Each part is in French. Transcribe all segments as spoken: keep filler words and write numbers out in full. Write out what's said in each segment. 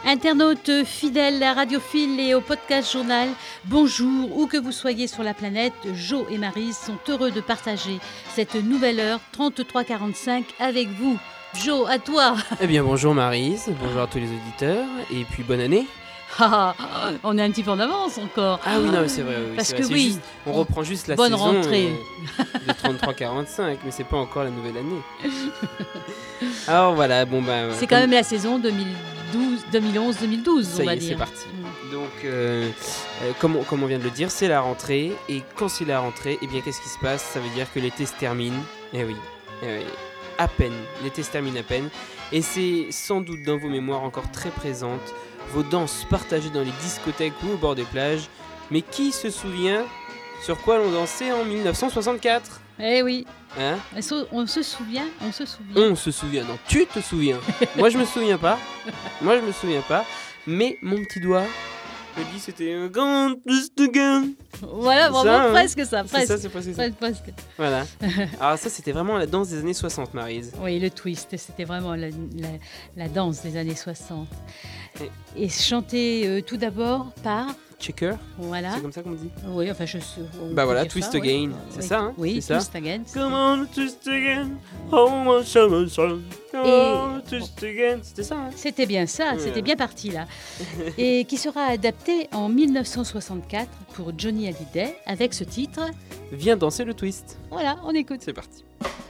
Internautes fidèles à Radiophile et au podcast journal, bonjour, où que vous soyez sur la planète, Jo et Maryse sont heureux de partager cette nouvelle heure trente-trois quarante-cinq avec vous. Jo, à toi. Eh bien bonjour Maryse, bonjour à tous les auditeurs, et puis bonne année. Ah, on est un petit peu en avance encore. Ah oui, non, mais c'est vrai. Oui, Parce c'est que vrai. C'est oui, juste, on reprend juste la bonne saison rentrée. euh, de trente-trois quarante-cinq, mais c'est pas encore la nouvelle année. Alors voilà, bon ben. C'est quand même la saison deux mille douze, deux mille onze deux mille douze, ça on va y est, dire. c'est parti. Mm. Donc, euh, euh, comme, on, comme on vient de le dire, c'est la rentrée, et quand c'est la rentrée, eh bien qu'est-ce qui se passe? Ça veut dire que l'été se termine. Eh oui, eh oui. À peine, l'été se termine à peine, et c'est sans doute dans vos mémoires encore très présentes vos danses partagées dans les discothèques ou au bord des plages. Mais qui se souvient sur quoi l'on dansait en dix-neuf cent soixante-quatre? Eh oui, Hein? on se souvient, on se souvient. On se souvient, non, tu te souviens. Moi je me souviens pas, moi je me souviens pas, mais mon petit doigt me dit c'était un grand twist again. Voilà, C'est vraiment ça, hein. presque ça, C'est presque. ça, c'est presque ça. presque, presque. Voilà. Alors ça c'était vraiment la danse des années soixante, Maryse. Oui, le twist, c'était vraiment la, la, la danse des années soixante. Et, et chanté euh, tout d'abord par... Checker, Voilà. c'est comme ça qu'on dit. Oui, enfin je sais. on Bah peut voilà, dire twist ça, again, oui. c'est Oui. ça, hein? Oui, C'est ça. twist again. c'est- Come on, twist again. Oh, my son, son. Come on, twist again. C'était ça, hein? C'était bien ça, Ouais. c'était bien parti là. Et qui sera adapté en dix-neuf cent soixante-quatre pour Johnny Hallyday avec ce titre. Viens danser le twist. Voilà, on écoute. C'est parti.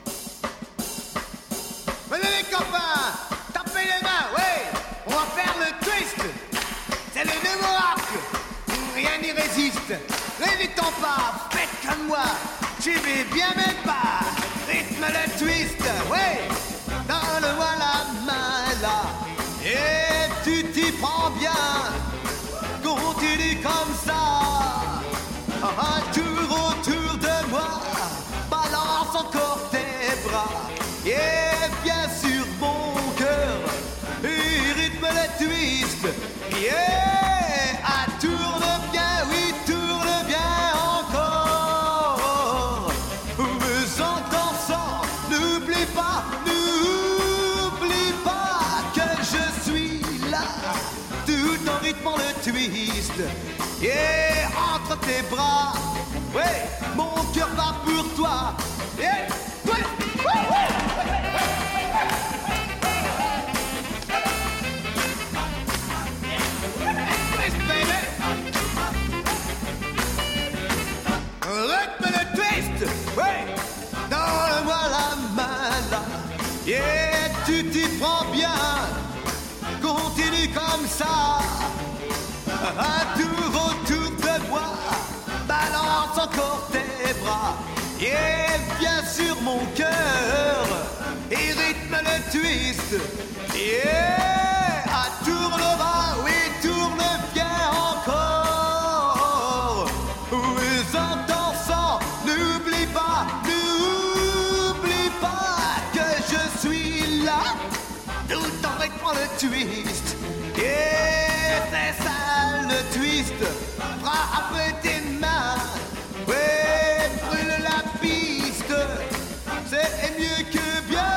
Venez les copains, tapez les mains, ouais, on va faire le twist. C'est le nouveau arc, rien n'y résiste. Levez ton pas, faites comme moi, suivez bien mes pas. Rythme le twist, ouais, dans le moi la main là. Et tu t'y prends bien, continue comme ça. Un tour autour de moi, balance encore tes bras. Et bien sûr mon cœur, il rythme le twist. Yeah, ah, tourne bien, oui, tourne bien encore. Mais en dansant, n'oublie pas, n'oublie pas que je suis là, tout en rythmant le twist. Yeah, entre tes bras, ouais, mon cœur bat pour toi. Yeah, ouais, ouais, ouais. Rythme le twist, ouais, donne-moi la main là. Yeah, tu t'y prends bien, continue comme ça. Un tour autour de moi, balance encore tes bras. Yeah, bien sûr mon cœur, et rythme le twist. Yeah, ah, tourne bas, oui, tourne bien encore. Oui, en dansant, n'oublie pas, n'oublie pas que je suis là, tout en rythmant le twist. Yeah, c'est ça le twist, frappe tes mains, ouais, brûle la piste, c'est mieux que bien.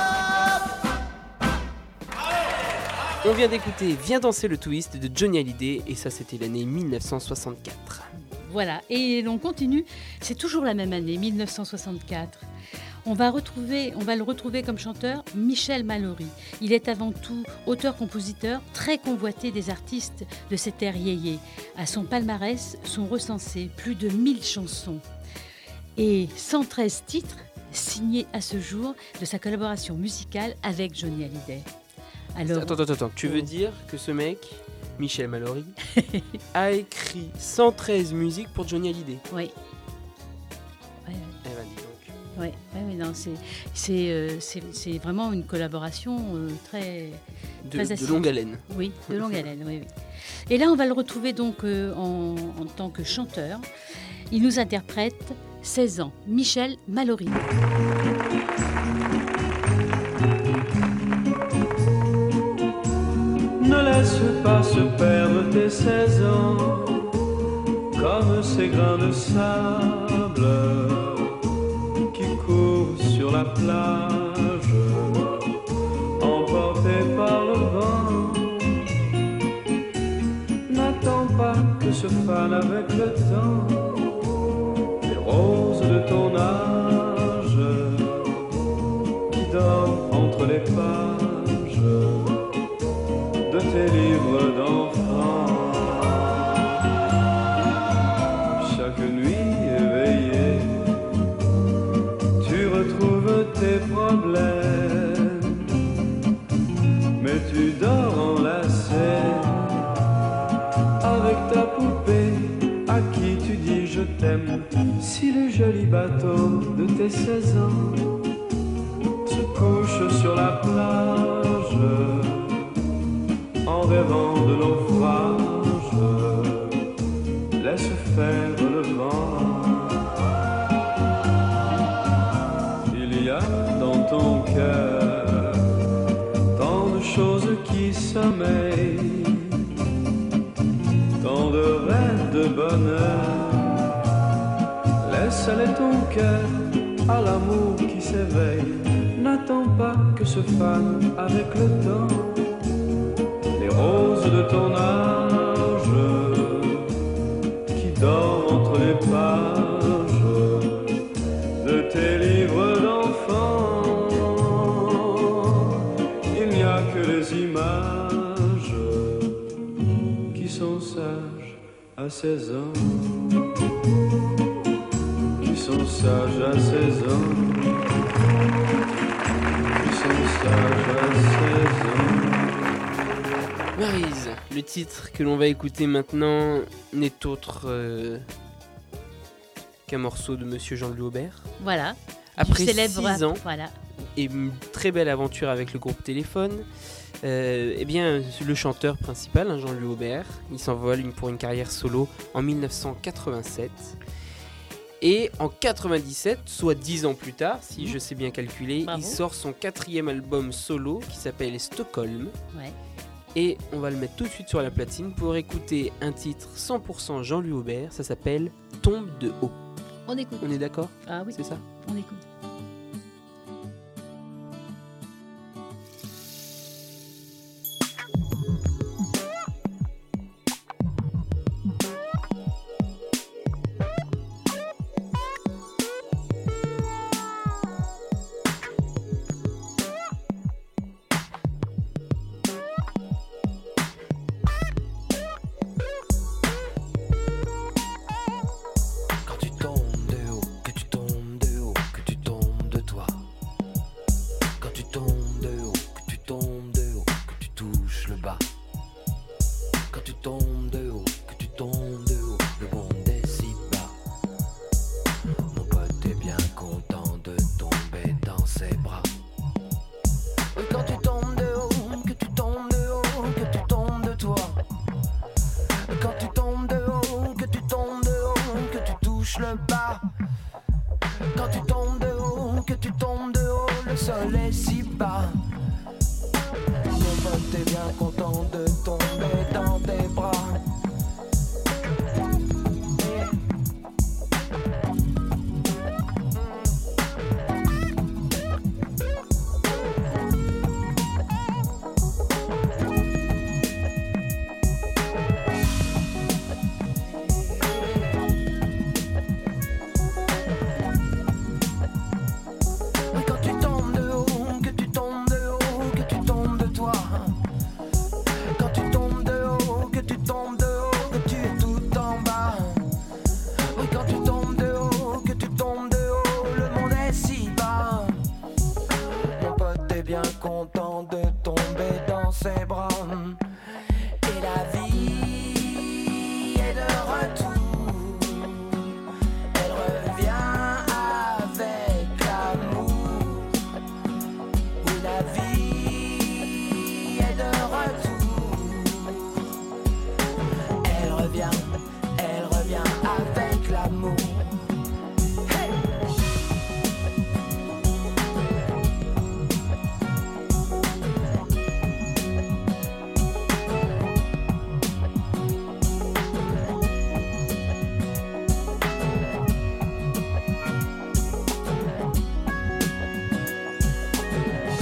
On vient d'écouter Viens danser le twist de Johnny Hallyday, et ça c'était l'année dix-neuf cent soixante-quatre. Voilà, et l'on continue, c'est toujours la même année, dix-neuf cent soixante-quatre. On va, retrouver, on va le retrouver comme chanteur Michel Mallory. Il est avant tout auteur-compositeur, très convoité des artistes de cette ère yéyé. À son palmarès sont recensés plus de mille chansons et cent treize titres signés à ce jour de sa collaboration musicale avec Johnny Hallyday. Alors, Attends, attends, attends, tu veux dire que ce mec, Michel Mallory, a écrit cent treize musiques pour Johnny Hallyday? oui. Ouais, Eh ben dis donc. ouais, ouais, ouais, non, c'est, c'est, euh, c'est, c'est vraiment une collaboration euh, très... De, Très de acide. longue haleine. Oui, de longue haleine, oui, oui. Et là, on va le retrouver donc euh, en, en tant que chanteur. Il nous interprète seize ans, Michel Mallory. Ne laisse pas se perdre tes seize ans comme ces grains de sable qui courent sur la plage, emportés par le vent. pas que se fanent avec le temps les roses de ton âge qui dorment entre les pages de tes livres d'enfants. Chaque nuit éveillée, tu retrouves tes problèmes, mais tu dors enlacé avec ta poupée à qui tu dis je t'aime. Si le joli bateau de tes seize ans se couche sur la plage en rêvant de naufrage, laisse faire le vent. Il y a dans ton cœur tant de choses qui sommeillent, tant de rêves de bonheur. Laisse aller ton cœur à l'amour qui s'éveille. N'attends pas que se fanent avec le temps les roses de ton âge qui dorment entre les pages de tes livres d'enfants. Il n'y a que les images qui sont sages à seize ans, qui sont sages à seize ans, qui sont sages à seize ans. Maryse, le titre que l'on va écouter maintenant n'est autre euh, qu'un morceau de Monsieur Jean-Louis Aubert. Voilà. Après célèbre, six ans voilà. et une très belle aventure avec le groupe Téléphone, euh, eh bien, le chanteur principal, hein, Jean-Louis Aubert, il s'envole une, pour une carrière solo en dix-neuf cent quatre-vingt-sept. Et en quatre-vingt-dix-sept, soit dix ans plus tard, si mmh. je sais bien calculer, Bravo. il sort son quatrième album solo qui s'appelle Stockholm. Ouais. Et on va le mettre tout de suite sur la platine pour écouter un titre cent pour cent Jean-Louis Aubert, ça s'appelle Tombe de haut. On écoute. On est d'accord ? Ah oui. C'est ça ? On écoute.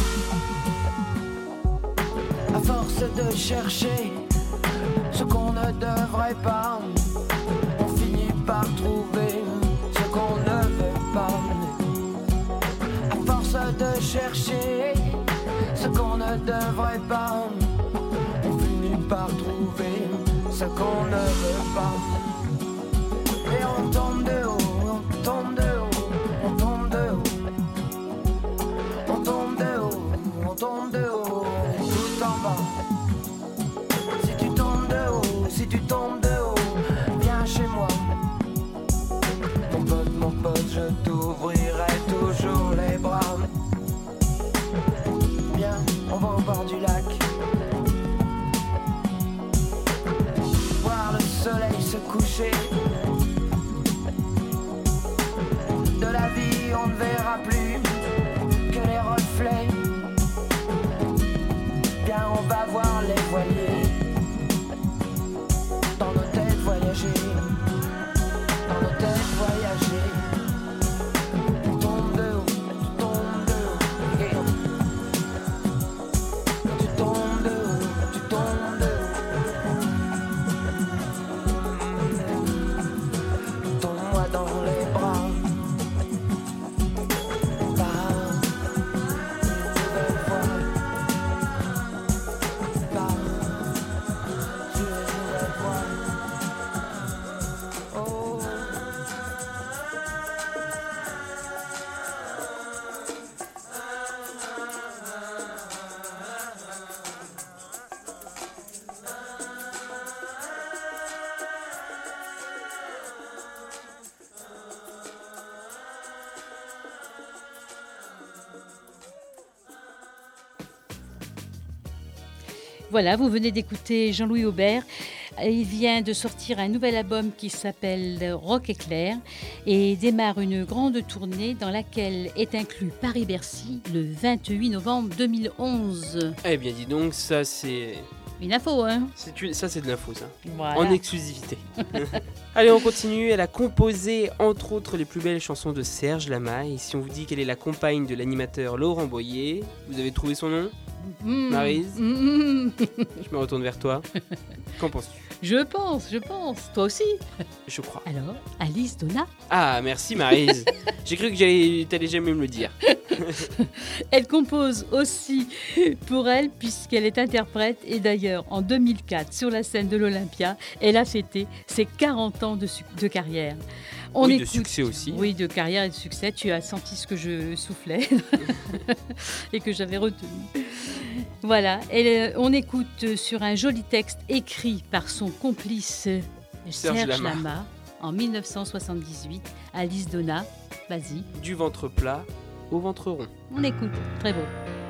Chercher ce qu'on ne devrait pas. On finit par trouver ce qu'on ne veut pas. À force de chercher ce qu'on ne devrait pas, on finit par trouver ce qu'on ne veut pas. Et on tombe de haut, on tombe de haut, on tombe de haut. On tombe de haut, on tombe de haut, tout en bas. Si tu tombes de haut, si tu tombes de haut, viens chez moi. Mon pote, mon pote, je t'ouvrirai toujours les bras. Viens, on va au bord du lac. Voir le soleil se coucher. De la vie, on ne verra plus que les reflets. Viens, on va voir les voiliers. Dans nos têtes voyager. Dans nos têtes voyager. Tu tombes de haut, tu tombes de haut. Yeah. Tu tombes de haut, tu tombes de haut. Tombe-moi dans les bras. Voilà, vous venez d'écouter Jean-Louis Aubert. Il vient de sortir un nouvel album qui s'appelle Rock Éclair et démarre une grande tournée dans laquelle est inclus Paris-Bercy le vingt-huit novembre deux mille onze. Eh bien, dis donc, ça c'est... Une info, hein? C'est, ça c'est de l'info, ça. Voilà. En exclusivité. Allez, on continue. Elle a composé, entre autres, les plus belles chansons de Serge Lama. Et si on vous dit qu'elle est la compagne de l'animateur Laurent Boyer, vous avez trouvé son nom? Mmh. Maryse, mmh. Je me retourne vers toi. Qu'en penses-tu? Je pense, je pense. Toi aussi? Je crois. Alors, Alice Donna? Ah, merci Maryse. J'ai cru que j'allais, t'allais jamais me le dire. Elle compose aussi pour elle puisqu'elle est interprète et d'ailleurs en deux mille quatre sur la scène de l'Olympia, elle a fêté ses quarante ans de, su- de carrière. On oui, écoute, de succès aussi. Oui, de carrière et de succès. Tu as senti ce que je soufflais et que j'avais retenu. Voilà, et on écoute sur un joli texte écrit par son complice Serge, Serge Lama. Lama en dix-neuf cent soixante-dix-huit, Alice Donna. Vas-y. Du ventre plat au ventre rond. On écoute, très beau.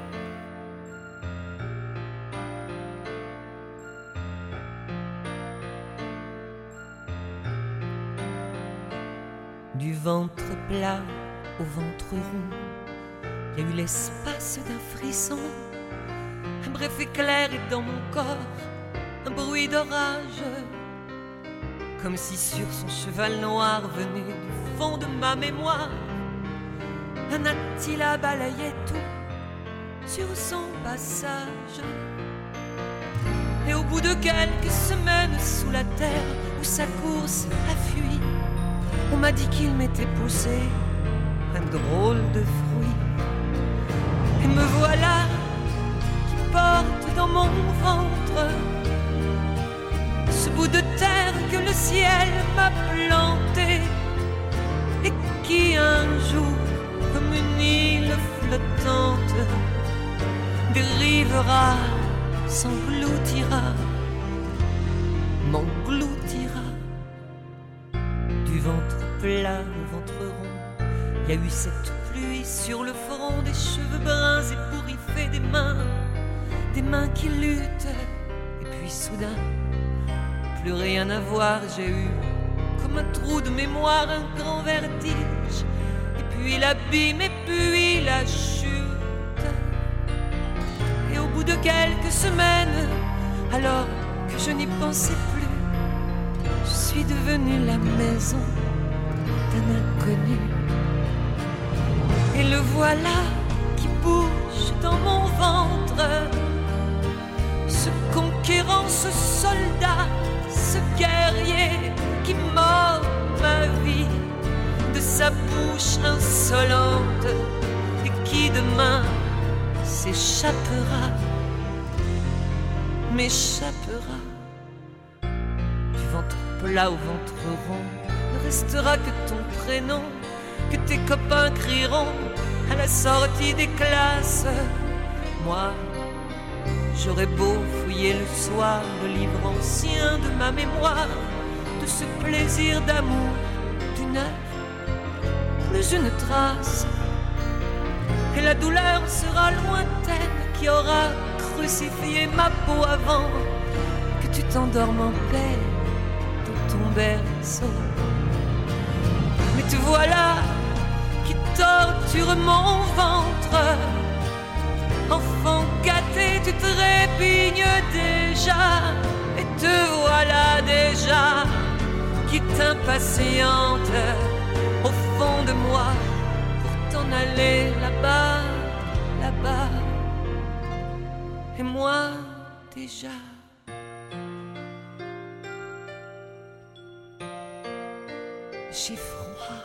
Du ventre plat au ventre rond, il y a eu l'espace d'un frisson. Un bref éclair est dans mon corps, un bruit d'orage, comme si sur son cheval noir venait du fond de ma mémoire un Attila balayait tout sur son passage. Et au bout de quelques semaines sous la terre où sa course a fui, on m'a dit qu'il m'était poussé un drôle de fruit. Et me voilà qui porte dans mon ventre ce bout de terre que le ciel m'a planté et qui un jour, comme une île flottante, dérivera, s'engloutira, m'engloutira. Du ventre plat au ventre rond, il y a eu cette pluie sur le front, des cheveux bruns ébouriffés, des mains, des mains qui luttent. Et puis soudain, plus rien à voir, j'ai eu comme un trou de mémoire, un grand vertige. Et puis l'abîme, et puis la chute. Et au bout de quelques semaines, alors que je n'y pensais plus, je suis devenue la maison d'un inconnu. Et le voilà qui bouge dans mon ventre, ce conquérant, ce soldat ce guerrier qui mord ma vie de sa bouche insolente et qui demain s'échappera, m'échappera. Du ventre plat au ventre rond ne restera que ton prénom, que tes copains crieront à la sortie des classes. Moi, j'aurais beau fouiller le soir le livre ancien de ma mémoire, de ce plaisir d'amour d'une heure, plus une trace. Et la douleur sera lointaine qui aura crucifié ma peau avant que tu t'endormes en paix dans ton berceau. Mais te voilà qui torture mon ventre. Enfant gâté, tu te répignes déjà. Et te voilà déjà qui t'impatiente au fond de moi pour t'en aller là-bas, là-bas. Et moi déjà. J'ai froid.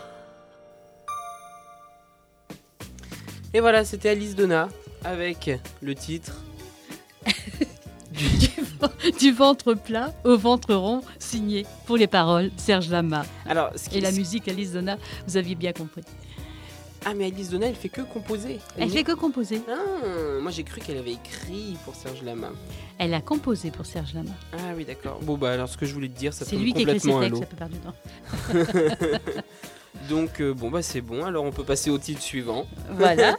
Et voilà, c'était Alice Donna avec le titre du... du ventre plat au ventre rond, signé pour les paroles Serge Lama. Alors, ce qui... Et la musique Alice Donna, vous aviez bien compris. Ah, mais Alice Donna, elle fait que composer. Elle, elle fait que composer. Ah, moi j'ai cru qu'elle avait écrit pour Serge Lama. Elle a composé pour Serge Lama. Ah oui, d'accord. Bon, bah alors ce que je voulais te dire, ça tombe complètement à l'eau. C'est lui qui écrit ses textes la plupart du temps. Donc, euh, bon, bah c'est bon. Alors on peut passer au titre suivant. Voilà.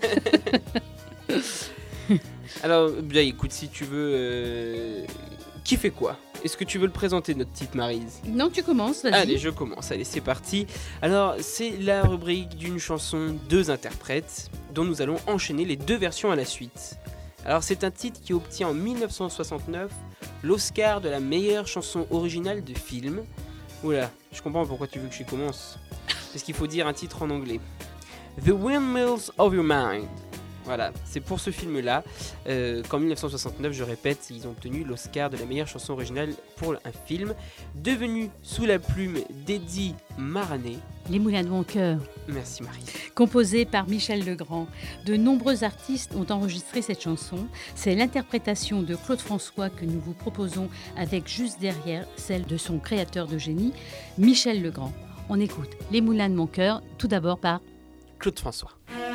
Alors, bien écoute, si tu veux... Euh... Qui fait quoi ? Est-ce que tu veux le présenter, notre petite Maryse ? Non, tu commences, vas-y. Allez, je commence. Allez, c'est parti. Alors, c'est la rubrique d'une chanson, deux interprètes, dont nous allons enchaîner les deux versions à la suite. Alors, c'est un titre qui obtient en dix-neuf cent soixante-neuf l'Oscar de la meilleure chanson originale de film. Oula, je comprends pourquoi tu veux que je commence. Parce qu'il faut dire un titre en anglais. The Windmills of Your Mind. Voilà, c'est pour ce film-là euh, qu'en dix-neuf cent soixante-neuf, je répète, ils ont obtenu l'Oscar de la meilleure chanson originale pour un film, devenu sous la plume d'Eddie Maranet. Les Moulins de mon cœur. Merci Marie. Composé par Michel Legrand. De nombreux artistes ont enregistré cette chanson. C'est l'interprétation de Claude François que nous vous proposons avec juste derrière celle de son créateur de génie, Michel Legrand. On écoute Les Moulins de mon cœur, tout d'abord par Claude François.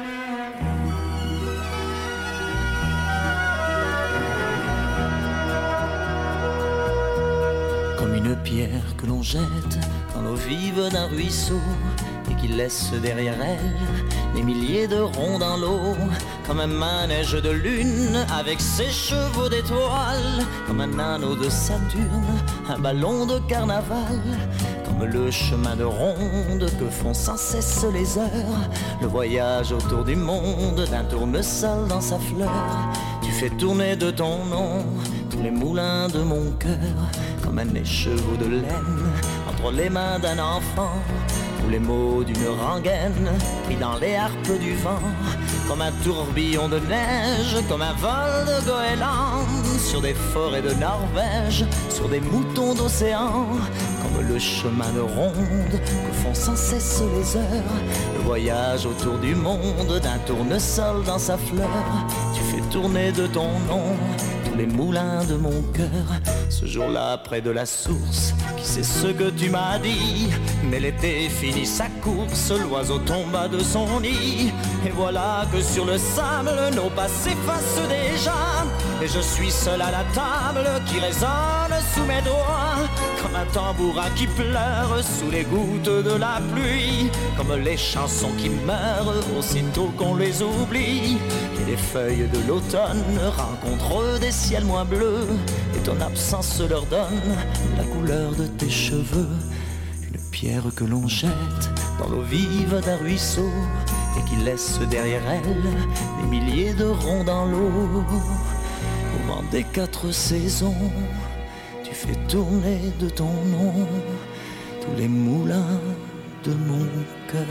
Comme une pierre que l'on jette dans l'eau vive d'un ruisseau et qui laisse derrière elle des milliers de ronds dans l'eau. Comme un manège de lune avec ses chevaux d'étoiles. Comme un anneau de Saturne, un ballon de carnaval. Comme le chemin de ronde que font sans cesse les heures. Le voyage autour du monde d'un tournesol dans sa fleur. Tu fais tourner de ton nom tous les moulins de mon cœur. Comme un écheveau de laine entre les mains d'un enfant. Ou les mots d'une rengaine pris dans les harpes du vent. Comme un tourbillon de neige, comme un vol de goéland. Sur des forêts de Norvège, sur des moutons d'océan. Comme le chemin de ronde que font sans cesse les heures. Le voyage autour du monde d'un tournesol dans sa fleur. Tu fais tourner de ton nom tous les moulins de mon cœur. Ce jour-là près de la source, qui sait ce que tu m'as dit. Mais l'été finit sa course, l'oiseau tomba de son nid. Et voilà que sur le sable, nos pas s'effacent déjà. Et je suis seul à la table qui résonne sous mes doigts. Comme un tambourin qui pleure sous les gouttes de la pluie. Comme les chansons qui meurent aussitôt qu'on les oublie. Et les feuilles de l'automne rencontrent des ciels moins bleus. Et ton absence leur donne la couleur de tes cheveux. Une pierre que l'on jette dans l'eau vive d'un ruisseau. Et qui laisse derrière elle des milliers de ronds dans l'eau. Au vent des quatre saisons, tu fais tourner de ton nom tous les moulins de mon cœur.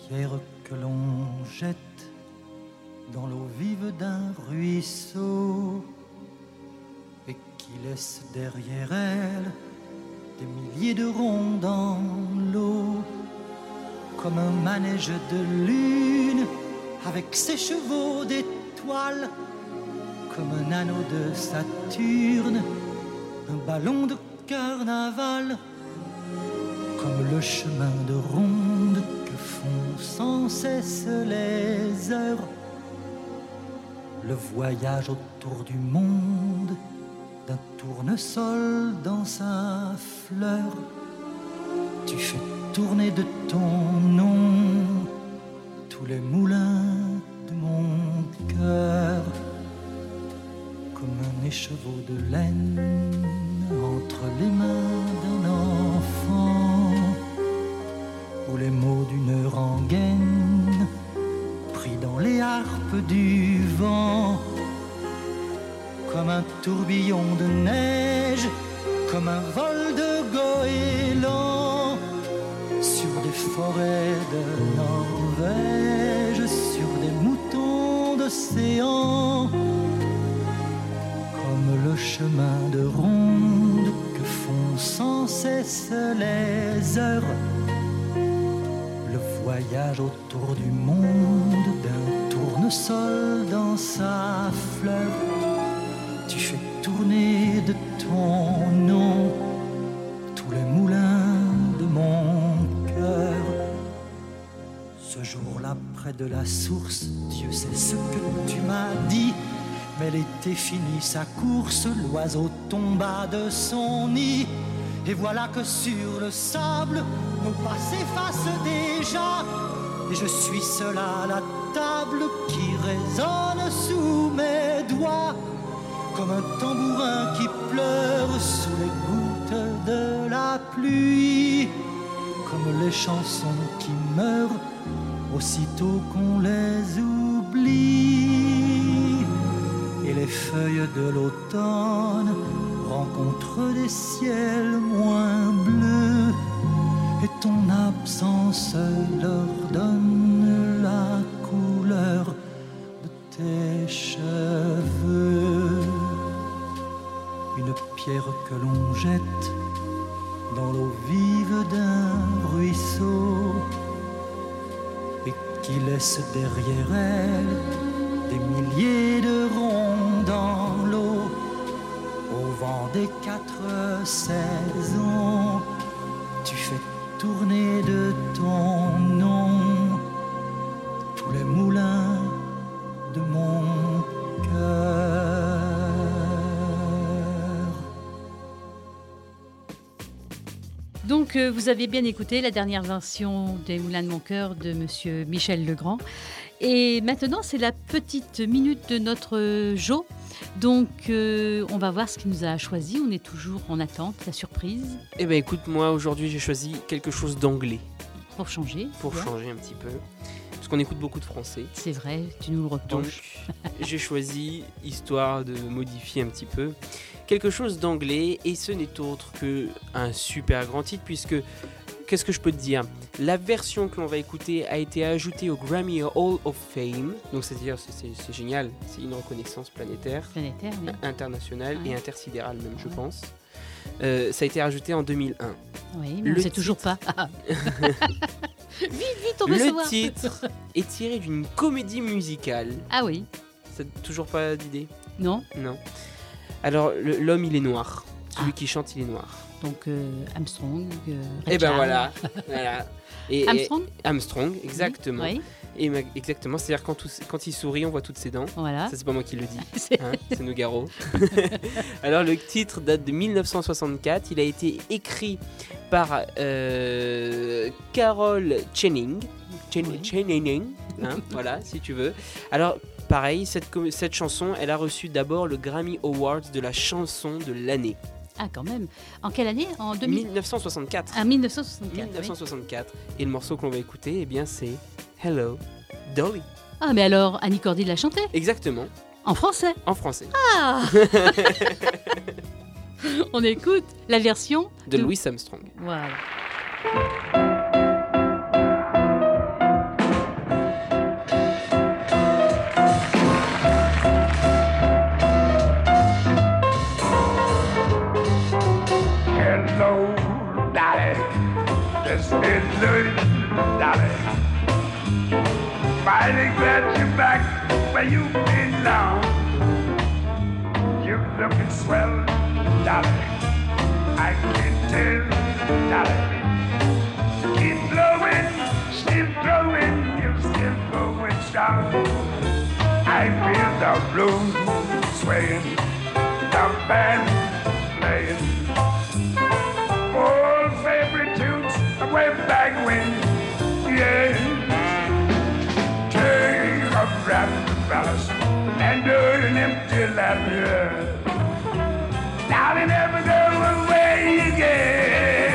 pierre que l'on jette dans l'eau vive d'un ruisseau et qui laisse derrière elle des milliers de ronds dans l'eau, comme un manège de lune avec ses chevaux d'étoiles, comme un anneau de Saturne, un ballon de carnaval, comme le chemin de ronde que font sans cesse les heures, le voyage autour du monde d'un tournesol dans sa fleur. Tu fais tourner de ton nom tous les moulins de mon cœur, comme un écheveau de laine entre les mains d'un enfant, ou les mots d'une rengaine pris dans les harpes du vent, comme un tourbillon de neige, comme un vol de goéland sur des forêts de Norvège, sur des moutons d'océan, comme le chemin de ronde que font sans cesse les heures, le voyage autour du monde d'un tournesol dans sa fleur. Tu fais tourner de ton nom tous les moulins de mon cœur. Ce jour-là, près de la source, Dieu sait ce que tu m'as dit, mais l'été finit sa course, l'oiseau tomba de son nid, et voilà que sur le sable, nos pas s'effacent déjà, et je suis seul à la table qui résonne sous mes doigts, comme un tambourin qui pleure sous les gouttes de la pluie, comme les chansons qui meurent aussitôt qu'on les oublie, et les feuilles de l'automne rencontrent des ciels moins bleus, et ton absence leur donne la couleur de tes cheveux. Une pierre que l'on jette dans l'eau vive d'un ruisseau et qui laisse derrière elle des milliers de ronds dans l'eau, au vent des quatre saisons. Tu fais tourner de ton nom tous les moulins de mon cœur. Donc, euh, vous avez bien écouté la dernière version des Moulins de mon cœur de Monsieur Michel Legrand. Et maintenant, c'est la petite minute de notre Jo. Donc, euh, on va voir ce qu'il nous a choisi. On est toujours en attente, la surprise. Eh ben, écoute, moi, aujourd'hui, j'ai choisi quelque chose d'anglais. Pour changer. Pour ouais. changer un petit peu. Parce qu'on écoute beaucoup de français. C'est vrai, tu nous le reproches. Donc, j'ai choisi, histoire de modifier un petit peu, quelque chose d'anglais. Et ce n'est autre qu'un super grand titre, puisque, qu'est-ce que je peux te dire ? La version que l'on va écouter a été ajoutée au Grammy Hall of Fame. Donc, c'est-à-dire, c'est, c'est, c'est génial. C'est une reconnaissance planétaire, planétaire oui. internationale ouais. et intersidérale même, je ouais. pense. Euh, ça a été rajouté en deux mille un. Oui, mais on ne sait toujours pas. Vite, vite, on veut Le savoir. titre est tiré d'une comédie musicale. Ah oui. Ça n'a toujours pas d'idée ? Non. Non. Alors, le, l'homme, il est noir. Celui ah. qui chante, il est noir. Donc, euh, Armstrong, euh, Et ben voilà. voilà. Et, Armstrong et Armstrong, exactement. Oui. Et ma, exactement, c'est-à-dire quand, tout, quand il sourit, on voit toutes ses dents. Voilà. Ça, c'est pas moi qui le dis. c'est... Hein, c'est Nougaro. Alors, le titre date de dix-neuf cent soixante-quatre. Il a été écrit par euh, Carol Channing. Chen- oui. Channing, hein, voilà, si tu veux. Alors, pareil, cette, cette chanson, elle a reçu d'abord le Grammy Awards de la chanson de l'année. Ah, quand même. En quelle année ? En deux mille... dix-neuf cent soixante-quatre. Ah, dix-neuf cent soixante-quatre. dix-neuf cent soixante-quatre. Oui. Et le morceau que l'on va écouter, eh bien, c'est Hello, Dolly. Ah, mais alors, Annie Cordy l'a chanté ? Exactement. En français ? En français. Ah On écoute la version de, de... Louis Armstrong. Voilà. Louis, darling. Mighty glad you're back where you belong. You're looking swell, darling. I can tell, darling. Keep blowing, still growing, you're still going strong. I feel the blues swaying, the band playing. Old favorite tunes way back when, yeah. Take a rap, fellas, and do an empty lap, yeah. Now they never go away again.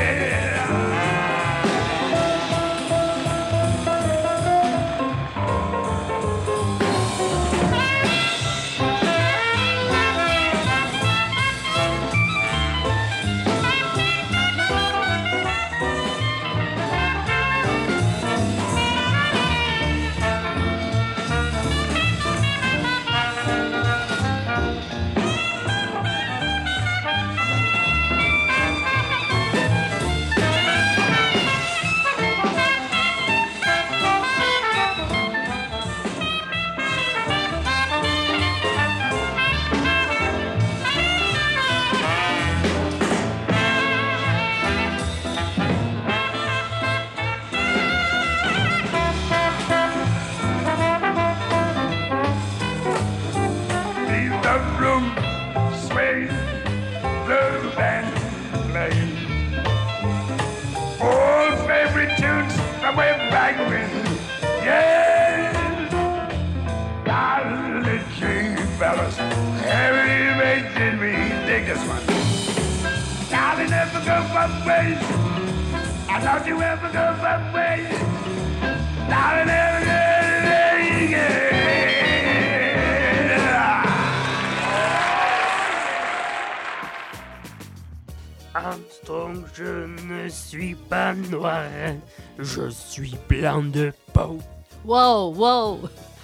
Armstrong, je ne suis pas noir, je suis blanc de peau. Wow, wow.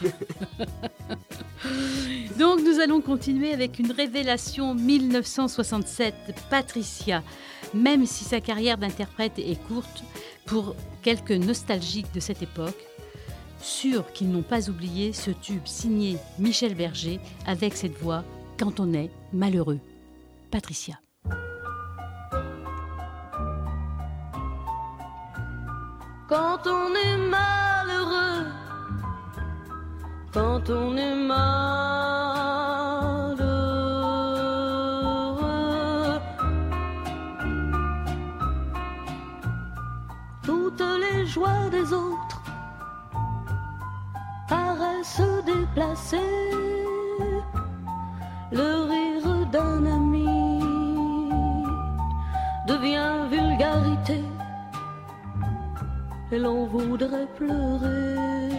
Donc nous allons continuer avec une révélation mille neuf cent soixante-sept, Patricia. Même si sa carrière d'interprète est courte, pour quelques nostalgiques de cette époque, sûrs qu'ils n'ont pas oublié ce tube signé Michel Berger avec cette voix « Quand on est malheureux ». Patricia. Quand on est malheureux, quand on est malheureux, toutes les joies des autres paraissent déplacées, le rire d'un ami devient vulgarité. Et l'on voudrait pleurer.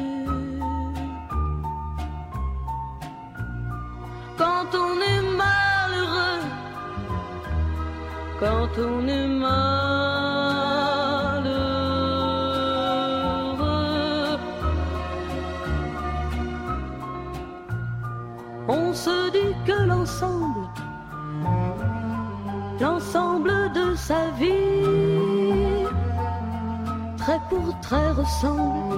Quand on est malheureux, quand on est malheureux, on se dit que l'ensemble, l'ensemble de sa vie, trait pour trait ressemble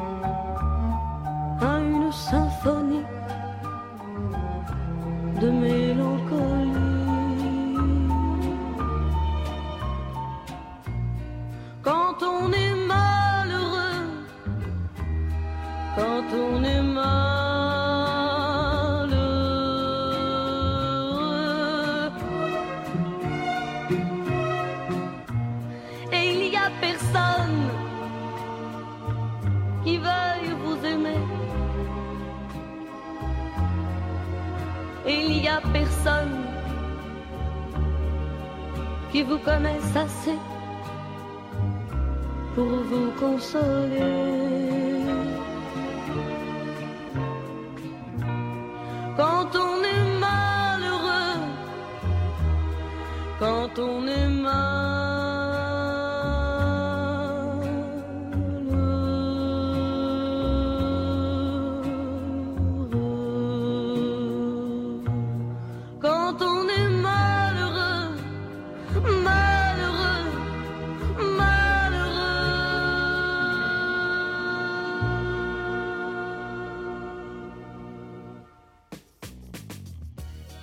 à une symphonie de mélancolie. Quand on est malheureux, quand on est malheureux, et il n'y a personne qui veuille vous aimer, et il n'y a personne qui vous connaisse assez pour vous consoler. Quand on est malheureux, quand on est malheureux, malheureux, malheureux,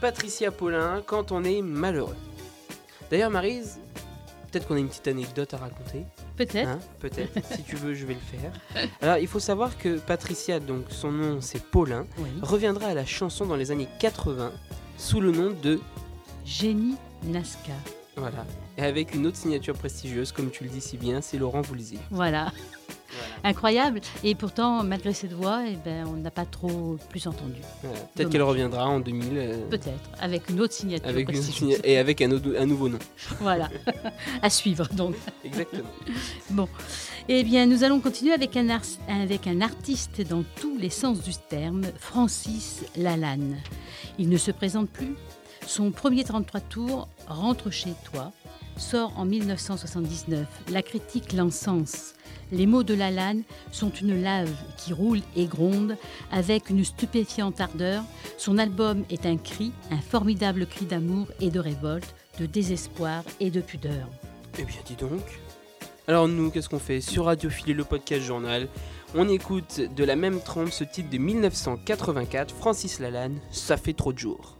Patricia Paulin, quand on est malheureux. D'ailleurs, Maryse, peut-être qu'on a une petite anecdote à raconter. Peut-être. Hein, peut-être. Si tu veux, je vais le faire. Alors, il faut savoir que Patricia, donc son nom c'est Paulin, Oui. reviendra à la chanson dans les années quatre-vingts sous le nom de Génie Nasca. Voilà. Et avec une autre signature prestigieuse, comme tu le dis si bien, c'est Laurent Voulzy. Voilà. Voilà. Incroyable. Et pourtant, malgré cette voix, eh ben, on n'a pas trop plus entendu. Voilà. Peut-être Dommage. qu'elle reviendra en deux mille. euh, Peut-être. Avec une autre signature avec une prestigieuse. signa- et avec un, autre- un nouveau nom. Voilà. À suivre, donc. Exactement. Bon. Eh bien, nous allons continuer avec un, ars- avec un artiste dans tous les sens du terme, Francis Lalanne. Il ne se présente plus. Son premier trente-trois tours, Rentre chez toi, sort en mille neuf cent soixante-dix-neuf. La critique l'encense. Les mots de Lalanne sont une lave qui roule et gronde avec une stupéfiante ardeur. Son album est un cri, un formidable cri d'amour et de révolte, de désespoir et de pudeur. Eh bien, dis donc. Alors nous, qu'est-ce qu'on fait? Sur Radiophile, le podcast journal, on écoute de la même trempe ce titre de mille neuf cent quatre-vingt-quatre, Francis Lalanne, Ça fait trop de jours.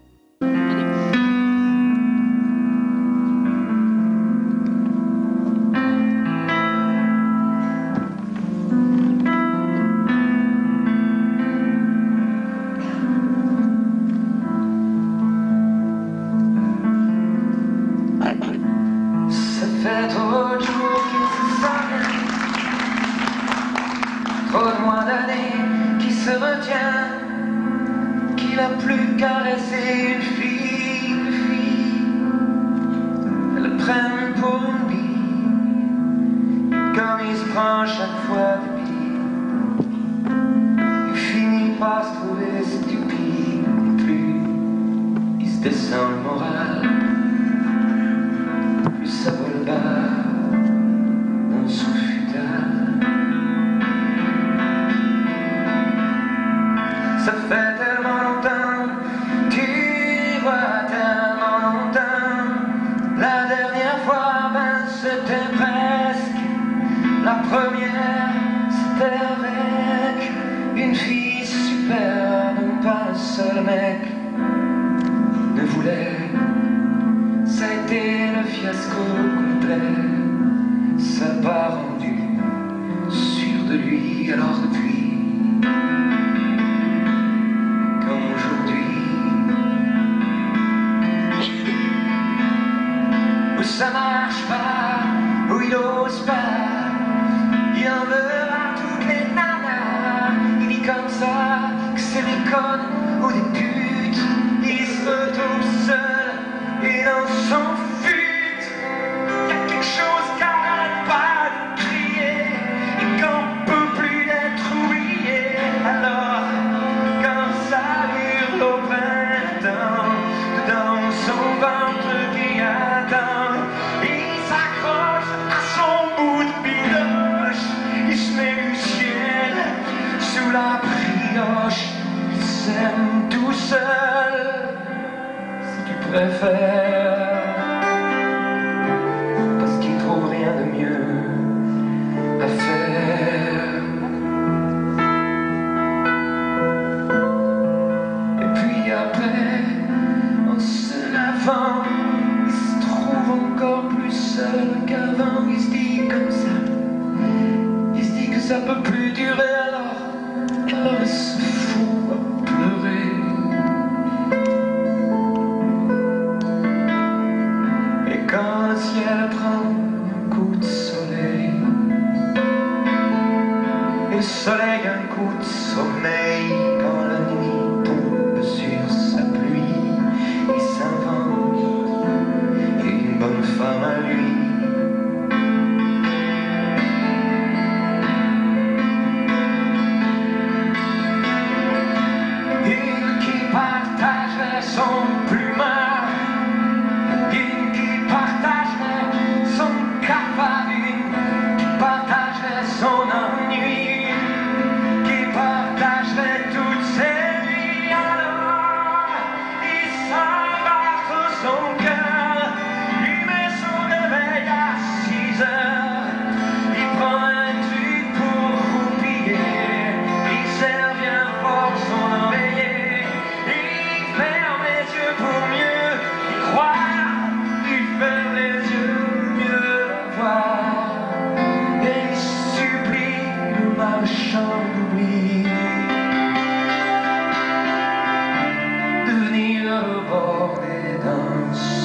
Ça fait trop de jours qu'il se sent trop de mois d'années qui se retient, qu'il a plus caressé une fille, une fille. Elle le prenne pour une bille, comme il se prend chaque fois des billes. Il finit par se trouver stupide, et plus il se descend le moral, plus ça vole bas dans son futal. Ça fait tellement longtemps, tu vois tellement longtemps. La dernière fois, ben c'était presque la première, c'était avec une fille superbe, pas le seul mec ne voulait. Ça a été le fiasco complet, ça n'a pas rendu sûr de lui. Alors depuis, comme aujourd'hui, où ça marche pas, où il ose pas, il en veut à toutes les nanas. Il dit comme ça que c'est des connes ou des putes. Il se retrouve seul et dans son fut, y'a quelque chose qui n'arrête pas de crier et qu'on peut plus être oublié. Alors, quand ça hurle au printemps, dans son ventre qui attend, il s'accroche à son bout de bidoche, il se met du ciel sous la brioche, il s'aime tout seul. Préfère, parce qu'il trouve rien de mieux à faire. Et puis après, en se lavant, il se trouve encore plus seul qu'avant. Il se dit comme ça, il se dit que ça peut plus durer. Alors, alors il se fout à pleurer. Quand le ciel prend un coup de soleil, et le soleil un coup de sommeil, quand la nuit tombe sur sa pluie, il s'invente une bonne femme à lui.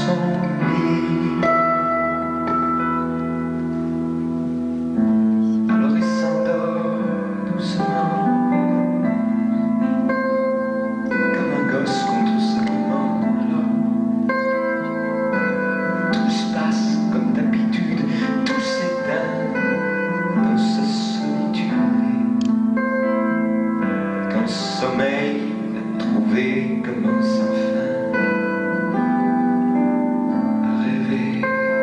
son lit. Alors il s'endort doucement, comme un gosse contre sa maman. Alors tout se passe comme d'habitude, tout s'éteint dans sa solitude. Quand le sommeil l'a trouvé comme un sans fin à rêver.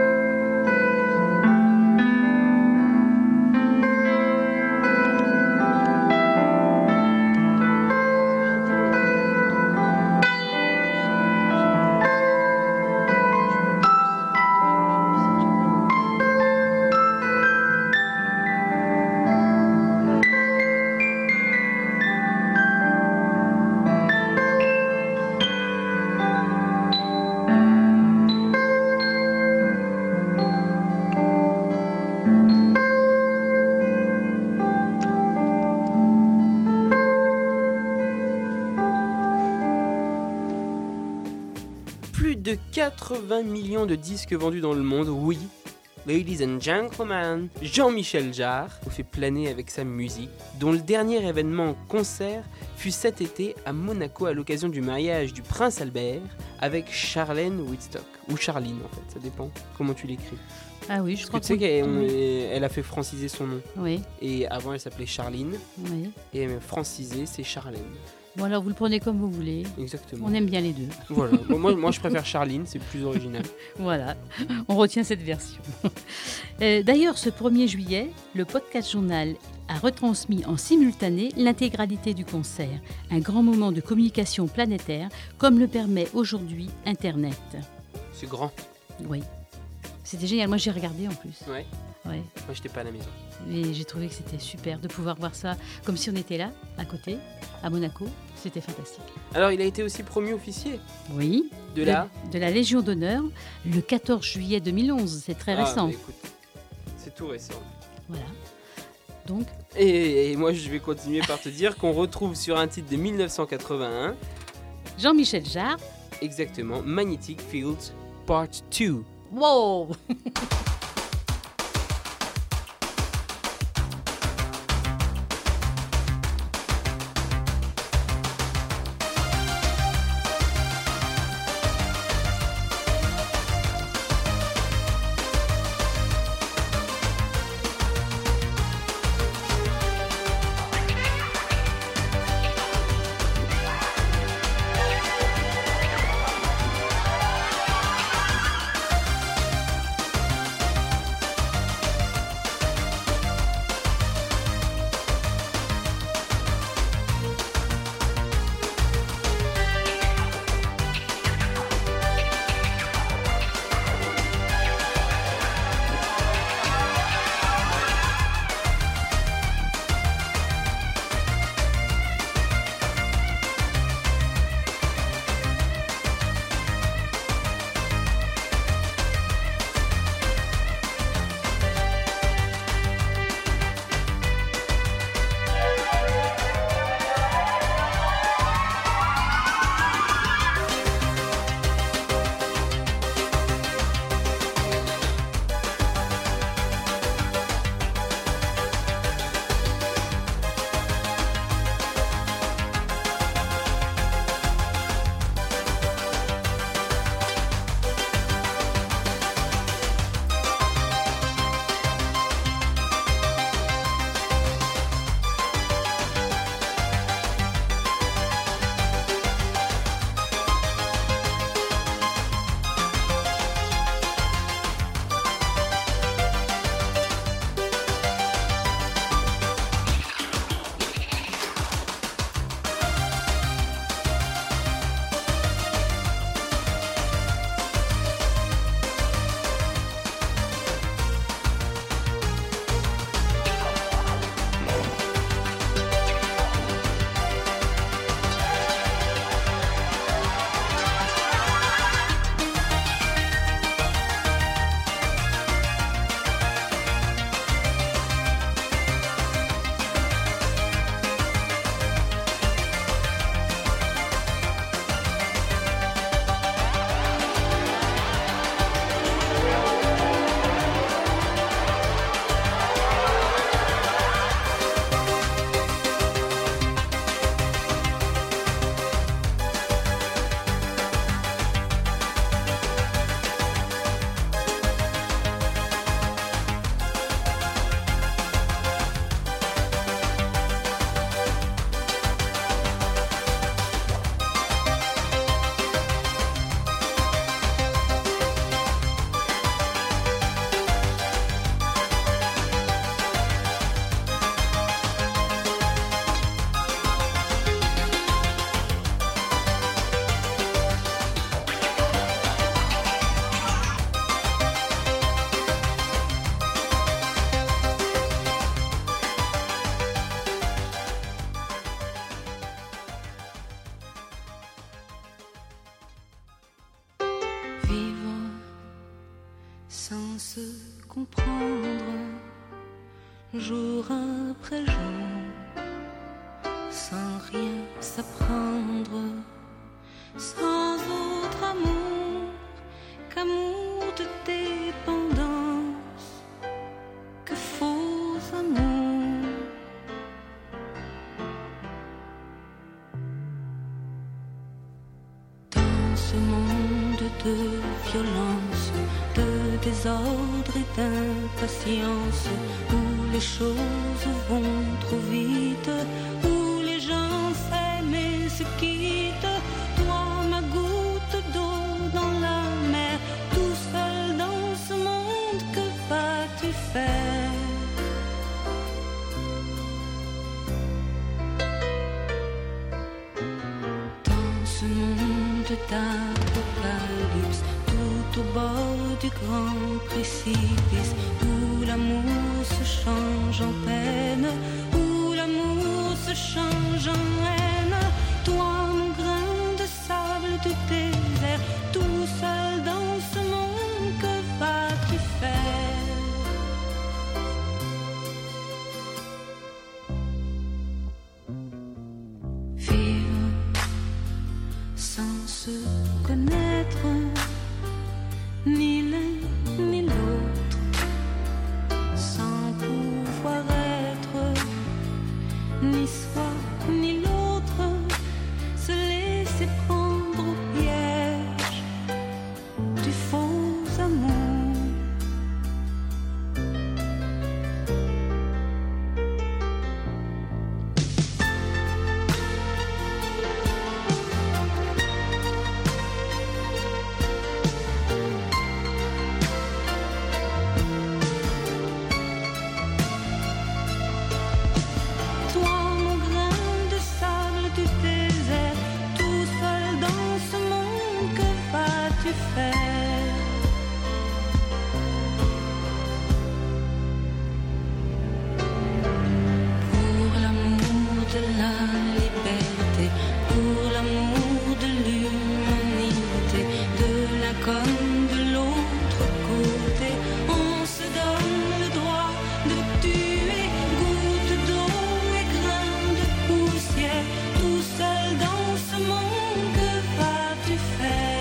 Plus de quatre-vingts millions de disques vendus dans le monde, oui. Ladies and gentlemen, Jean-Michel Jarre nous fait planer avec sa musique, dont le dernier événement en concert fut cet été à Monaco à l'occasion du mariage du prince Albert avec Charlène Whitstock, ou Charline en fait, ça dépend comment tu l'écris. Ah oui, je Parce crois que tu sais qu'on- qu'elle on- oui. elle a fait franciser son nom. Oui. Et avant elle s'appelait Charline, Oui. et francisé c'est Charlène. Bon, alors vous le prenez comme vous voulez. Exactement. On aime bien les deux. Voilà, Bon, moi, moi je préfère Charline, c'est plus original. Voilà, on retient cette version. Euh, D'ailleurs, ce premier juillet, le podcast journal a retransmis en simultané l'intégralité du concert, un grand moment de communication planétaire, comme le permet aujourd'hui Internet. C'est grand. Oui, c'était génial. Moi, j'ai regardé en plus. Ouais. Ouais. Moi j'étais pas à la maison. Et j'ai trouvé que c'était super de pouvoir voir ça comme si on était là, à côté, à Monaco. C'était fantastique. Alors il a été aussi promu officier. Oui. De la de la Légion d'honneur, le quatorze juillet deux mille onze. C'est très Ah, récent. bah, écoute, c'est tout récent. Voilà. Donc, Et, et moi je vais continuer par te dire qu'on retrouve sur un titre de mille neuf cent quatre-vingt-un, Jean-Michel Jarre. exactement, Magnetic Fields Part deux. Wow. sans se comprendre, jour après jour, sans rien s'apprendre, sans autre amour qu'amour de dépendance, que faux amour. Dans ce monde de violence, de désordre et d'impatience, où les choses vont trop vite, où les gens s'aiment et se quittent, toi ma goutte d'eau dans la mer, tout seul dans ce monde, que vas-tu faire? Dans ce monde d'apocalypse, tout au bord du grand précipice, où l'amour se change en peine, où l'amour se change en haine, toi mon grain de sable du désert, tout seul dans ce monde, que vas-tu faire? Vivre sans se connaître, ni l'un ni l'autre, sans pouvoir être ni soi ni l'autre, se laisser prendre au piège du faux amour. Pour l'amour de la liberté, pour l'amour de l'humanité, de l'un comme de l'autre côté, on se donne le droit de tuer, goutte d'eau et grain de poussière, tout seul dans ce monde, que vas-tu faire?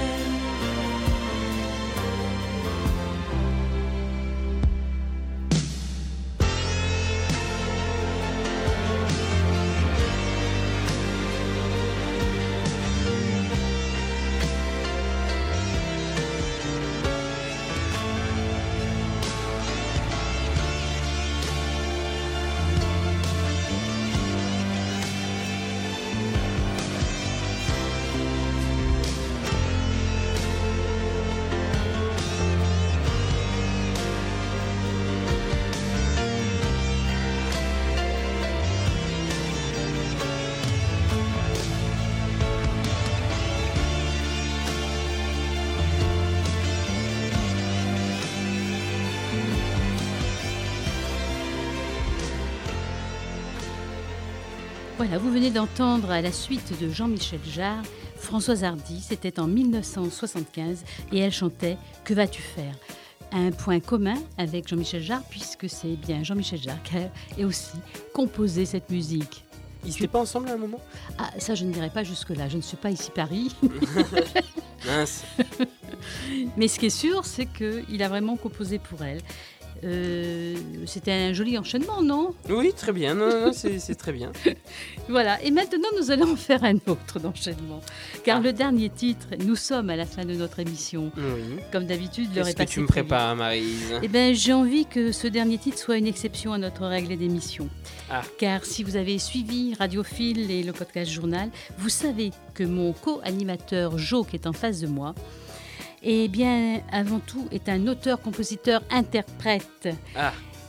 Voilà, vous venez d'entendre à la suite de Jean-Michel Jarre, Françoise Hardy, c'était en mille neuf cent soixante-quinze et elle chantait « Que vas-tu faire ?» Un point commun avec Jean-Michel Jarre puisque c'est bien Jean-Michel Jarre qui a aussi composé cette musique. Ils n'étaient pas ensemble à un moment? Ah, ça je ne dirais pas jusque-là, je ne suis pas ici Paris. Mince. Mais ce qui est sûr, c'est qu'il a vraiment composé pour elle. Euh, c'était un joli enchaînement, non? Oui, très bien, non, non, c'est, c'est très bien. Voilà, et maintenant nous allons en faire un autre d'enchaînement. Car ah. le dernier titre, nous sommes à la fin de notre émission. Oui. Comme d'habitude, l'heure est passée. Qu'est-ce que tu me prépares, Maryse? Eh bien, j'ai envie que ce dernier titre soit une exception à notre règle d'émission. Ah. Car si vous avez suivi Radiophile et le podcast Journal, vous savez que mon co-animateur Joe, qui est en face de moi, eh bien, avant tout, est un auteur, compositeur, interprète. Ah.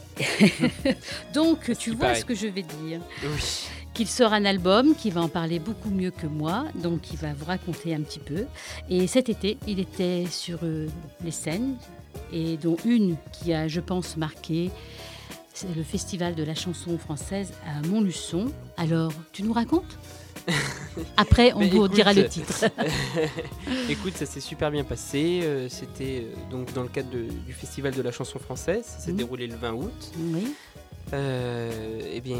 Donc, tu vois paraît. ce que je vais dire. Oui. Qu'il sort un album, qui va en parler beaucoup mieux que moi, donc il va vous raconter un petit peu. Et cet été, il était sur euh, les scènes, et dont une qui a, je pense, marqué, c'est le Festival de la chanson française à Montluçon. Alors, tu nous racontes ? Après, on Mais vous écoute, dira le titre. Écoute, ça s'est super bien passé. Euh, c'était euh, donc dans le cadre de- du Festival de la chanson française. Ça s'est Mhm. déroulé le vingt août. Oui. Euh, eh bien,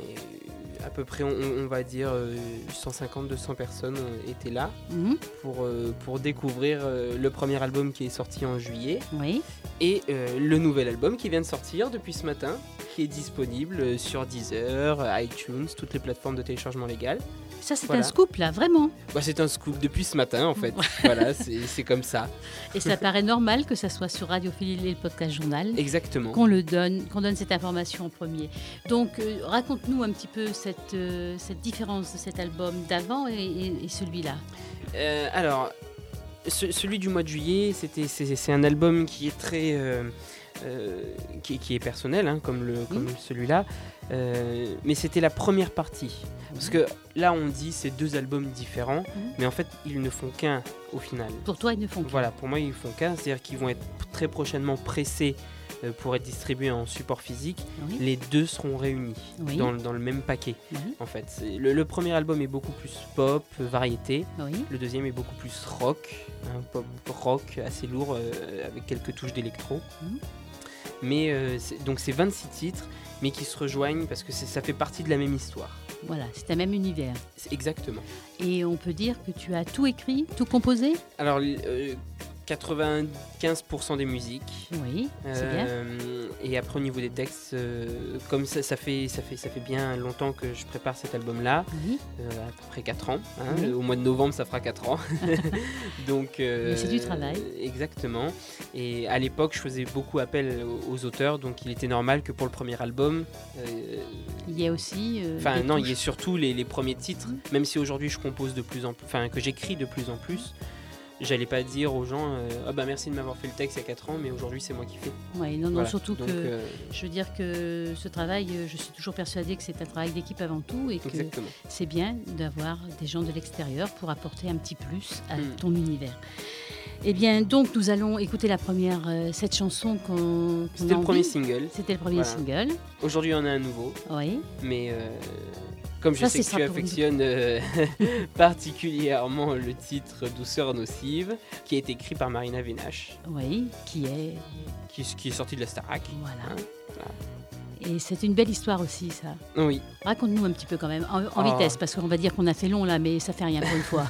à peu près, on, on va dire euh, cent cinquante à deux cents personnes euh, étaient là Mhm. pour, euh, pour découvrir euh, le premier album qui est sorti en juillet Oui. et euh, le nouvel album qui vient de sortir depuis ce matin, qui est disponible euh, sur Deezer, euh, iTunes, toutes les plateformes de téléchargement légal. Ça, c'est Voilà. un scoop, là, vraiment. Bah, c'est un scoop depuis ce matin, en fait. Voilà, c'est c'est comme ça. Et ça paraît normal que ça soit sur Radiophilie et le podcast journal. Exactement. Qu'on le donne, qu'on donne cette information en premier. Donc, euh, raconte-nous un petit peu cette, euh, cette différence de cet album d'avant et, et- et celui-là. Euh, alors, ce- celui du mois de juillet, c'était, c'est, c'est un album qui est très, euh, euh, qui, qui est personnel, hein, comme, le, comme celui-là. Euh, mais c'était la première partie. Parce que là, on dit c'est deux albums différents, mais en fait, ils ne font qu'un au final. Pour toi, ils ne font qu'un. Voilà, pour moi, ils font qu'un. C'est-à-dire qu'ils vont être très prochainement pressés euh, pour être distribués en support physique. Oui. Les deux seront réunis Oui. dans, dans le même paquet. Oui. En fait, C'est- le, le premier album est beaucoup plus pop, euh, variété. Oui. Le deuxième est beaucoup plus rock, un pop rock assez lourd euh, avec quelques touches d'électro. Mhm. Mais euh, c'est- donc c'est vingt-six titres, mais qui se rejoignent parce que c'est- ça fait partie de la même histoire. Voilà, c'est un même univers. C'est exactement. Et on peut dire que tu as tout écrit, tout composé. Alors euh, quatre-vingt-quinze pour cent des musiques. Oui, c'est bien. Euh, et après au niveau des textes, euh, comme ça, ça, fait, ça, fait, ça fait bien longtemps que je prépare cet album-là, Oui. euh, à peu près quatre ans. hein. Oui. Au mois de novembre, ça fera quatre ans. Donc, euh, Mais c'est du travail. Exactement. Et à l'époque, je faisais beaucoup appel aux, aux auteurs, donc il était normal que pour le premier album... euh, Il y a aussi. euh, Enfin, des non, il touches. y a surtout les, les premiers titres. Même si aujourd'hui je compose de plus en plus, enfin que j'écris de plus en plus, j'allais pas dire aux gens euh, ah bah merci de m'avoir fait le texte il y a quatre ans, mais aujourd'hui c'est moi qui fais. Ouais, non, non, Voilà. surtout Donc, que euh, je veux dire que ce travail, euh, je suis toujours persuadée que c'est un travail d'équipe avant tout et que Exactement. c'est bien d'avoir des gens de l'extérieur pour apporter un petit plus à Mm. ton univers. Eh bien, donc nous allons écouter la première, euh, cette chanson qu'on. qu'on C'était a le premier envie. single. C'était le premier Voilà. single. Aujourd'hui on a un nouveau. Oui. Mais euh, comme je Ça, sais c'est que tu ça pour nous. affectionnes euh, particulièrement le titre Douceur nocive, qui a été écrit par Marina Venache, Oui, qui est. qui, qui est sorti de la Starac. Voilà. Hein, voilà. Et c'est une belle histoire aussi, ça. Oui. Raconte-nous un petit peu quand même, en, en Oh. vitesse, parce qu'on va dire qu'on a fait long là, mais ça fait rien pour une fois.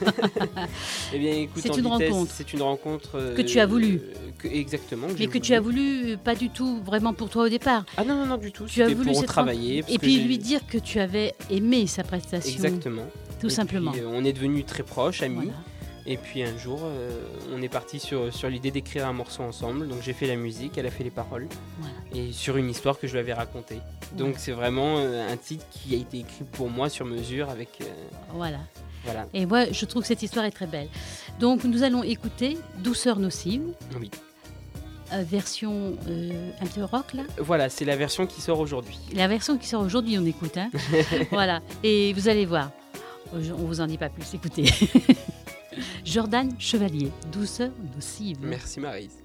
Eh bien, écoute, C'est en une vitesse, rencontre. C'est une rencontre euh, Que tu as voulu. que- exactement. Mais que tu as voulu, euh, pas du tout vraiment pour toi au départ. Ah non, non, non, du tout. Tu as C'était voulu pour cette travailler. rencontre. parce Et que puis j'ai- lui dire que tu avais aimé sa prestation. Exactement. Tout Et simplement. puis, euh, on est devenus très proches, amis. Voilà. Et puis un jour, euh, on est parti sur, sur l'idée d'écrire un morceau ensemble. Donc j'ai fait la musique, elle a fait les paroles. Voilà. Et sur une histoire que je lui avais racontée. Donc Voilà. c'est vraiment euh, un titre qui a été écrit pour moi sur mesure avec... euh, Voilà. voilà. Et moi, je trouve que cette histoire est très belle. Donc, nous allons écouter Douceur nocive, Oui. euh, version euh, un peu rock, là. Voilà, c'est la version qui sort aujourd'hui. La version qui sort aujourd'hui, on écoute. Hein. Voilà. Et vous allez voir. Je- On vous en dit pas plus. Écoutez. Jordan Chevalier, Douceur nocive. Merci Maryse.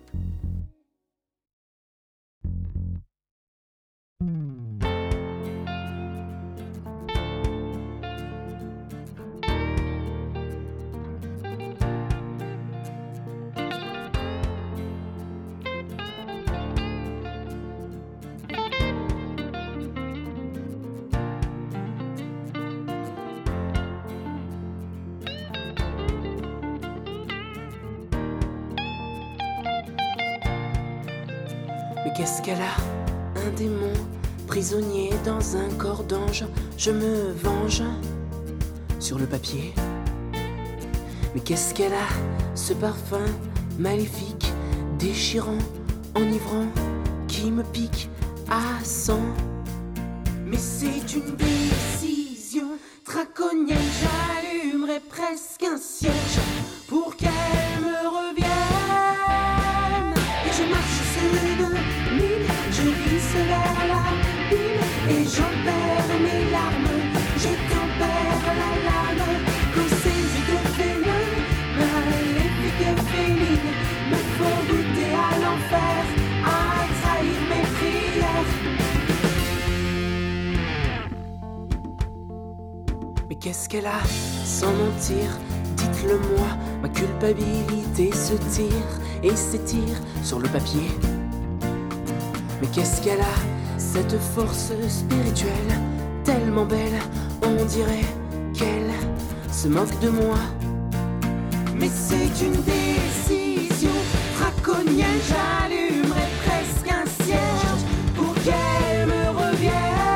Mais qu'est-ce qu'elle a? Un démon, prisonnier dans un corps d'ange. Je me venge sur le papier. Mais qu'est-ce qu'elle a? Ce parfum maléfique, déchirant, enivrant, qui me pique à sang. Mais c'est une décision draconienne. J'allumerai presque un cierge pour qu'elle me revienne. Et je marche sur une mine, je glisse vers l'abîme et j'en perds mes larmes, je tempère la lame. Quand ces yeux félins, maléfiques félines, me font goûter à l'enfer, à trahir mes prières. Mais qu'est-ce qu'elle a, sans mentir, dites-le moi. Ma culpabilité se tire et s'étire sur le papier. Mais qu'est-ce qu'elle a, cette force spirituelle, tellement belle, on dirait qu'elle se moque de moi. Mais c'est une décision draconienne, j'allumerai presque un cierge pour qu'elle me revienne.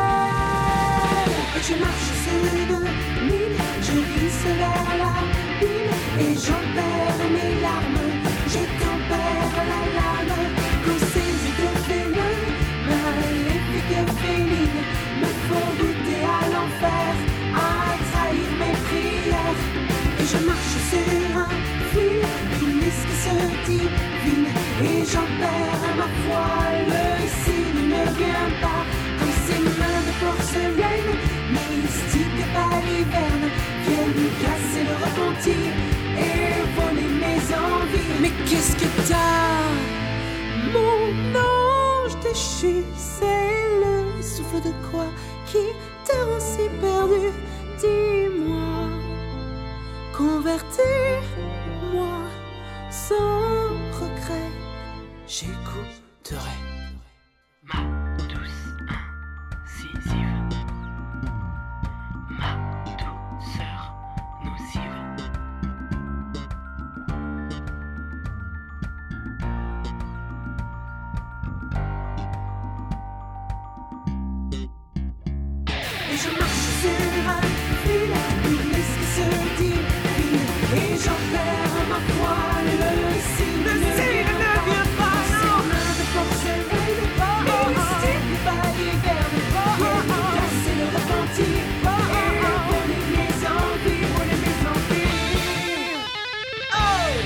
Et je marche sur une mine, je glisse vers la ville et j'en perds mes larmes, je tempère la lame. Quand ces yeux félins, maléfiques félines, me font goûter à l'enfer, à trahir mes prières. Et je marche sur un fil, une liste qui se divine, et j'en perds ma foi, le signe ne vient pas. Comme ces mains de porcelaine, mystiques balivernes, viennent casser le repentir et voler mes envies. Mais qu'est-ce que t'as, mon ange déchu? C'est le souffle de quoi qui te rend si perdu? Dis-moi, convertis-moi sans regret, j'écouterai. Ma douce incisive, ma douceur nocive. Et je marche sur un fil, une liste qui se divine, et j'en perds ma foi, le signe ne vient pas. Ces mains de porcelaine, mystiques balivernes, viennent casser le repentir et voler mes envies, voler mes envies. Oh!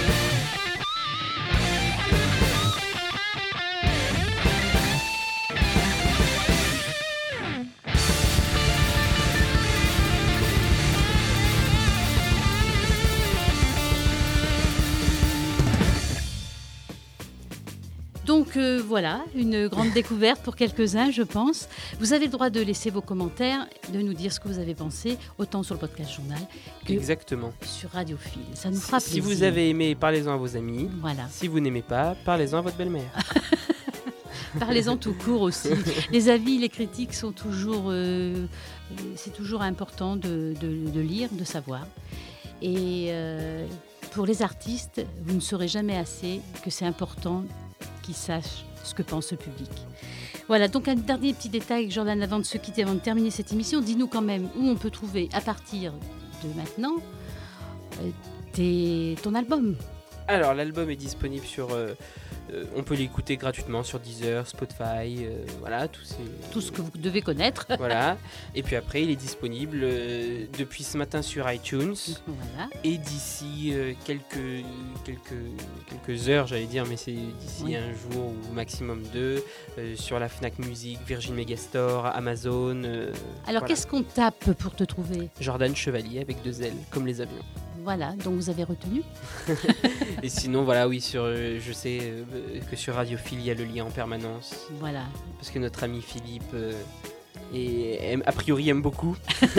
Donc euh, voilà, une grande découverte pour quelques-uns, je pense. Vous avez le droit de laisser vos commentaires, de nous dire ce que vous avez pensé, autant sur le podcast journal que Exactement. sur Radiophile. Ça nous fera Si plaisir. vous avez aimé, parlez-en à vos amis. Voilà. Si vous n'aimez pas, parlez-en à votre belle-mère. Parlez-en tout court aussi. Les avis, les critiques sont toujours, euh, c'est toujours important de, de- de lire, de savoir. Et euh, pour les artistes, vous ne saurez jamais assez que c'est important qu'ils sachent ce que pense le public. Voilà, donc un dernier petit détail, Jordan, avant de se quitter, avant de terminer cette émission, dis-nous quand même où on peut trouver, à partir de maintenant, euh, tes- ton album. Alors, l'album est disponible sur... euh, euh, on peut l'écouter gratuitement sur Deezer, Spotify, euh, voilà, tous ces... Tout ce que vous devez connaître. Voilà. Et puis après, il est disponible euh, depuis ce matin sur iTunes. Voilà. Et d'ici euh, quelques, quelques, quelques heures, j'allais dire, mais c'est d'ici Oui. un jour ou maximum deux, euh, sur la Fnac Music, Virgin Megastore, Amazon. euh, Alors, voilà. qu'est-ce qu'on tape pour te trouver? Jordan Chevalier avec deux L, comme les avions. Voilà, donc vous avez retenu. Et sinon, voilà, oui, sur, euh, je sais euh, que sur Radiophile, il y a le lien en permanence. Voilà. Parce que notre ami Philippe, euh, est- aime- a priori, aime beaucoup.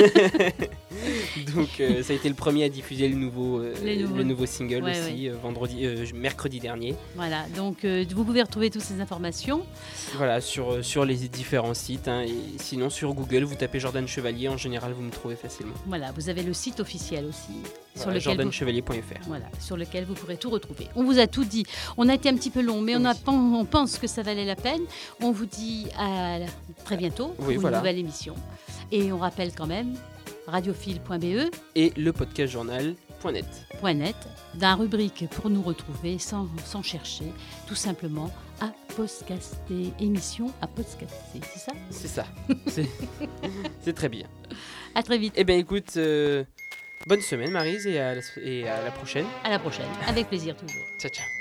Donc, euh, ça a été le premier à diffuser le nouveau, euh, Les nouveaux. le nouveau single Ouais, aussi, ouais. euh, vendredi, euh, mercredi dernier. Voilà, donc euh, vous pouvez retrouver toutes ces informations. Voilà, sur, euh, sur les différents sites. Hein, et sinon, sur Google, vous tapez Jordan Chevalier. En général, vous me trouvez facilement. Voilà, vous avez le site officiel aussi. sur Voilà, lequel jordan vous- chevalier point f r. Voilà, sur lequel vous pourrez tout retrouver. On vous a tout dit. On a été un petit peu long, mais on, a, pen- on pense que ça valait la peine. On vous dit à très bientôt pour Oui, une voilà. nouvelle émission. Et on rappelle quand même radiophile point b e Et le podcast journal point net. point net, d'un rubrique pour nous retrouver sans, sans chercher, tout simplement à podcaster, émission à podcaster, c'est ça? C'est ça. C'est c'est très bien. À très vite. Eh bien, écoute, euh, bonne semaine, Maryse, et à la, et à la prochaine. À la prochaine, avec plaisir toujours. Ciao, ciao.